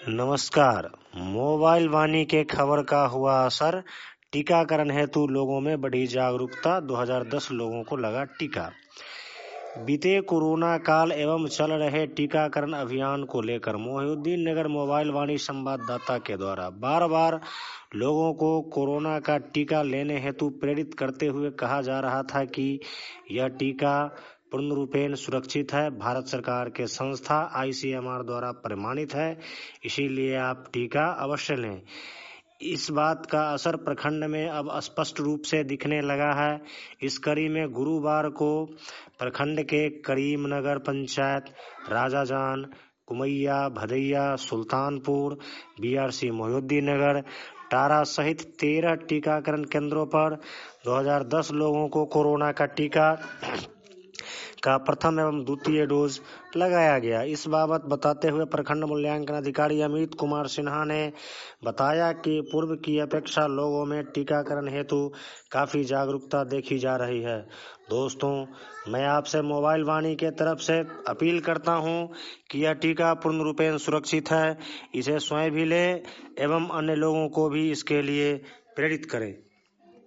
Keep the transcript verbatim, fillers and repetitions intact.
नमस्कार। मोबाइल वाणी के खबर का हुआ असर, टीकाकरण हेतु लोगों में बढ़ी जागरूकता। दो हज़ार दस लोगों को लगा टीका। बीते कोरोना काल एवं चल रहे टीकाकरण अभियान को लेकर मोहिउद्दीन नगर मोबाइल वाणी संवाददाता के द्वारा बार बार लोगों को कोरोना का टीका लेने हेतु प्रेरित करते हुए कहा जा रहा था कि यह टीका पूर्ण रूपेण सुरक्षित है, भारत सरकार के संस्था आई सी एम आर द्वारा प्रमाणित है, इसीलिए आप टीका अवश्य लें। इस बात का असर प्रखंड में अब स्पष्ट रूप से दिखने लगा है। इस कड़ी में गुरुवार को प्रखंड के Karimnagar panchayat, Rajajan, Kumaiya, Bhadaiya, Sultanpur, B R C Mohiuddin Nagar, Tara सहित तेरह टीकाकरण केंद्रों पर दो हज़ार दस लोगों को कोरोना का टीका का प्रथम एवं द्वितीय डोज लगाया गया। इस बाबत बताते हुए प्रखंड मूल्यांकन अधिकारी अमित कुमार सिन्हा ने बताया कि पूर्व की अपेक्षा लोगों में टीकाकरण हेतु काफी जागरूकता देखी जा रही है। दोस्तों, मैं आपसे मोबाइल वाणी के तरफ से अपील करता हूं कि यह टीका पूर्ण रूपेण सुरक्षित है, इसे स्वयं भी लें एवं अन्य लोगों को भी इसके लिए प्रेरित करें।